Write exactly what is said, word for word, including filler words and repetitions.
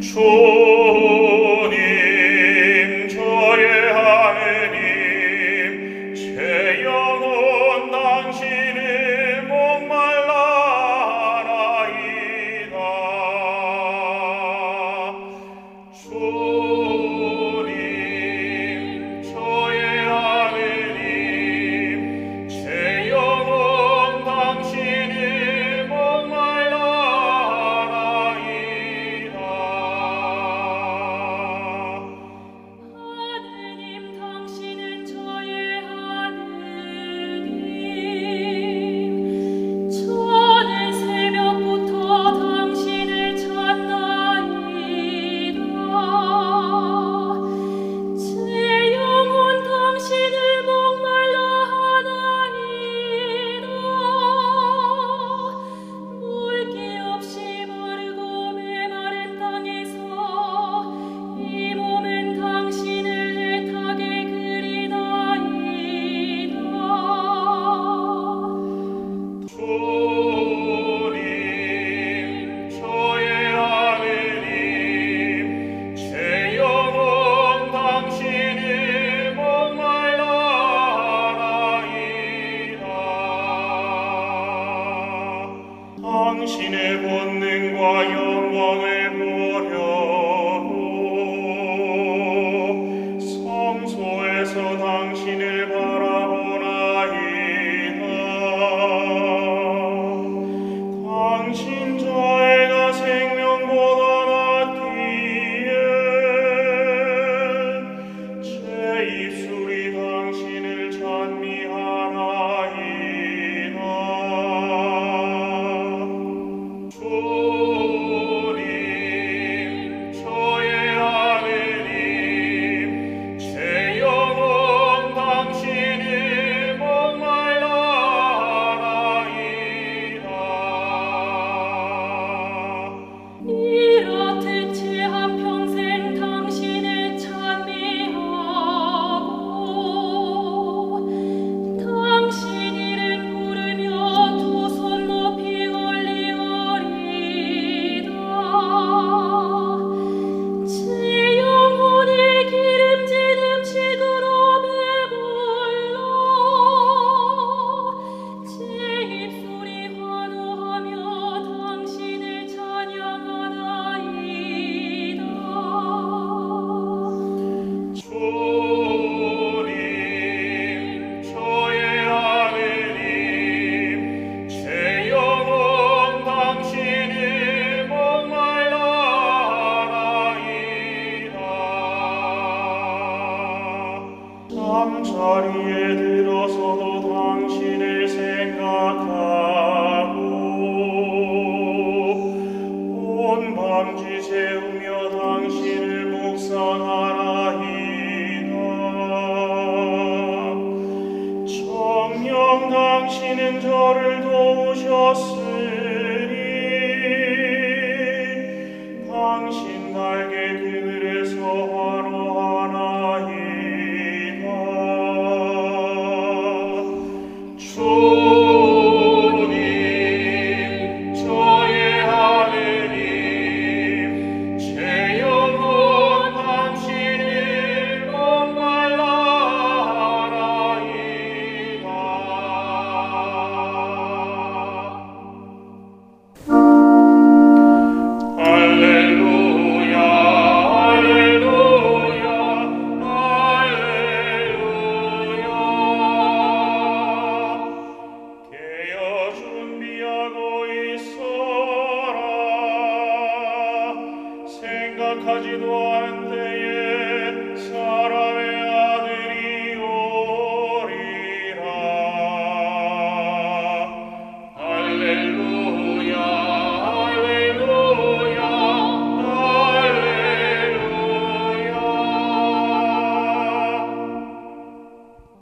주님 저의 하느님 제 영혼 당신을 목말라 하나이다. 주님 저의 하느님 제 영혼 당신을 목말라 하나이다. 하느님 당신은 저의 하느님 저는 새벽부터 당신을 찾나이다. 제 영혼 당신을 목말라 하나이다. 물기 없이 마르고 메마른 땅에서 이 몸은 당신을 애타게 그리나이다. 주님 저의 하느님 제 영혼 당신을 목말라 하나이다. 당신의 본능과 영광을 보려고 성소에서 당신을 바라보나이다. 당신 자애가 생명보다 낫기에 제 입술이 당신을 찬미하나이다. 주님 저의 하느님 제 영혼 당신을 목말라 하나이다. 이렇듯 제 한평생 당신을 찬미하고 당신 이름 부르며 두 손 높이 올리오리다. 제 영혼이 기름진 음식으로 배불러 제 입술이 환호하며 당신을 찬양하나이다. 주님 저의 하느님 제 영혼 당신을 목말라 하나이다. 잠자리에 들어서도 당신을 생각하고 온 밤 쥐새우며 당신을 묵상하나이다. 정녕 당신은 저를 도우셨으니